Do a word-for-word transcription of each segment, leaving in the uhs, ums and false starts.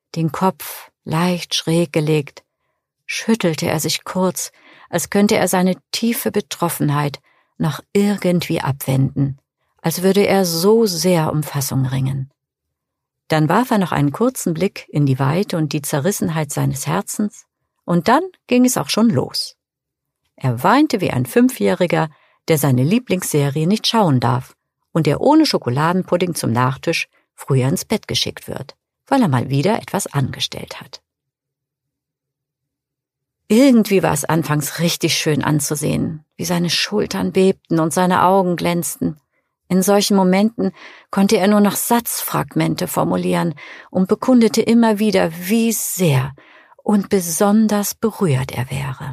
Den Kopf leicht schräg gelegt, schüttelte er sich kurz, als könnte er seine tiefe Betroffenheit noch irgendwie abwenden, als würde er so sehr um Fassung ringen. Dann warf er noch einen kurzen Blick in die Weite und die Zerrissenheit seines Herzens, und dann ging es auch schon los. Er weinte wie ein Fünfjähriger, der seine Lieblingsserie nicht schauen darf und der ohne Schokoladenpudding zum Nachtisch früher ins Bett geschickt wird, weil er mal wieder etwas angestellt hat. Irgendwie war es anfangs richtig schön anzusehen, wie seine Schultern bebten und seine Augen glänzten. In solchen Momenten konnte er nur noch Satzfragmente formulieren und bekundete immer wieder, wie sehr und besonders berührt er wäre.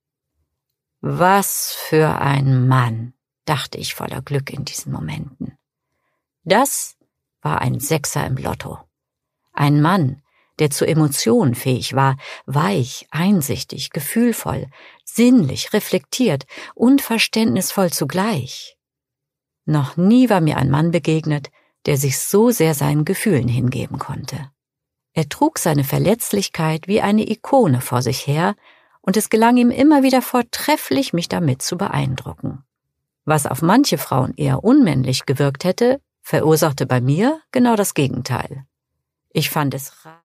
Was für ein Mann, dachte ich voller Glück in diesen Momenten. Das war ein Sechser im Lotto. Ein Mann, der zu Emotionen fähig war, weich, einsichtig, gefühlvoll, sinnlich, reflektiert und verständnisvoll zugleich. Noch nie war mir ein Mann begegnet, der sich so sehr seinen Gefühlen hingeben konnte. Er trug seine Verletzlichkeit wie eine Ikone vor sich her, und es gelang ihm immer wieder vortrefflich, mich damit zu beeindrucken. Was auf manche Frauen eher unmännlich gewirkt hätte, verursachte bei mir genau das Gegenteil. Ich fand es